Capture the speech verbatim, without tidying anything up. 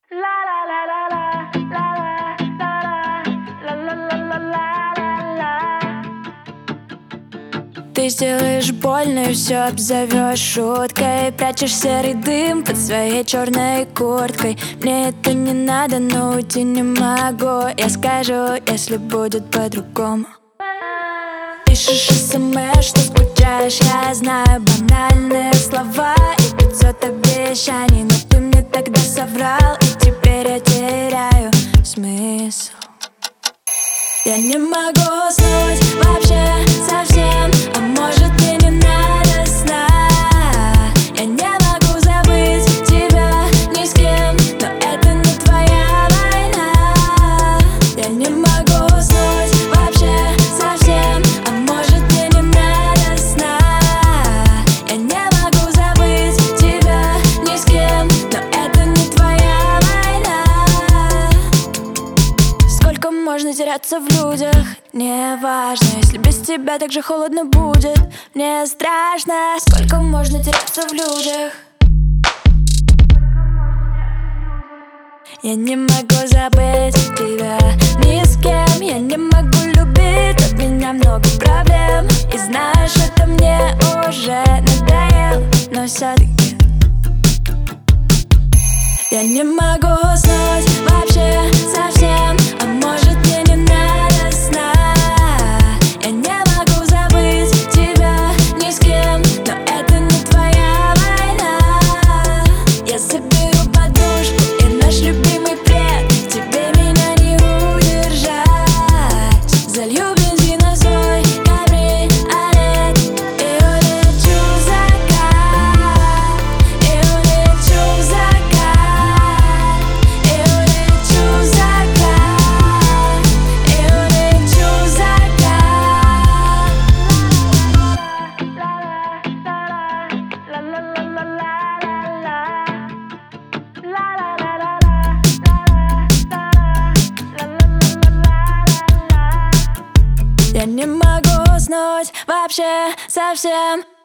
Ты сделаешь больно и все обзовешь шуткой. Прячешь серый дым под своей черной курткой. Мне это не надо, но уйти не могу. Я скажу, если будет по-другому. Пишешь смс, что скучаешь. Я знаю банальные слова и пятьсот обещаний, но ты мне тогда соврал, и теперь я теряю смысл. Я не могу уснуть вообще совсем. А может, мне не надо сна? Я не могу забыть тебя ни с кем, но это не твоя война. Я не могу уснуть вообще совсем. А может, мне не надо сна? Я не могу забыть тебя ни с кем, но это не твоя война. Сколько можно теряться в людях? Неважно, если без тебя так же холодно будет. Мне страшно, сколько можно теряться в людях. Я не могу забыть тебя ни с кем. Я не могу любить, от меня много проблем. И знаешь, это мне уже надоело, но все-таки я не могу уснуть вообще совсем. А может, мне не надо сна? Я не могу забыть тебя ни с кем, но это не твоя война. Я соберу подушку и наш любимый плед. Тебе меня не удержать. Залью бензин на свой кабриолет и улечу в закат, и улечу в закат, и улечу в закат, и улечу в закат. Я не могу уснуть вообще совсем.